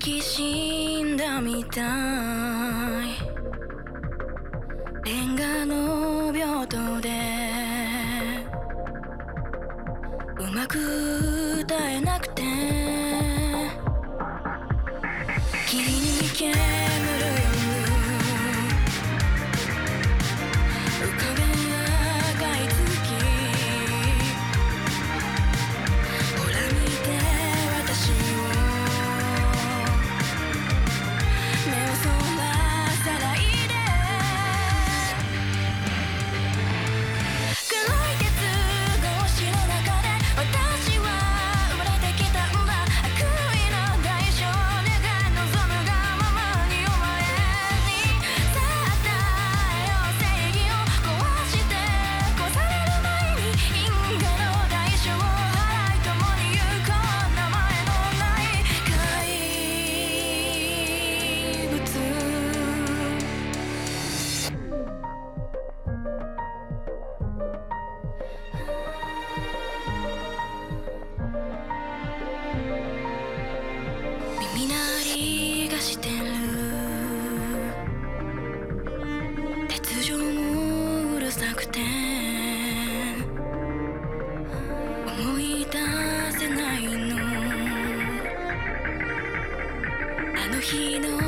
き死んだみたい。レンガの病棟でうまく歌えなくて霧に煙る夜浮かべ赤い月ほら見て私を目をそらさないで黒い鉄格子の中で私は生まれてきたんだ悪意の代償願い望むがままにお前にさったよ正義を壊して壊される前に因果の代償を払い共に行こう名前のない怪物耳鳴りがしてる鉄条もうるさくて思い出せないのあの日の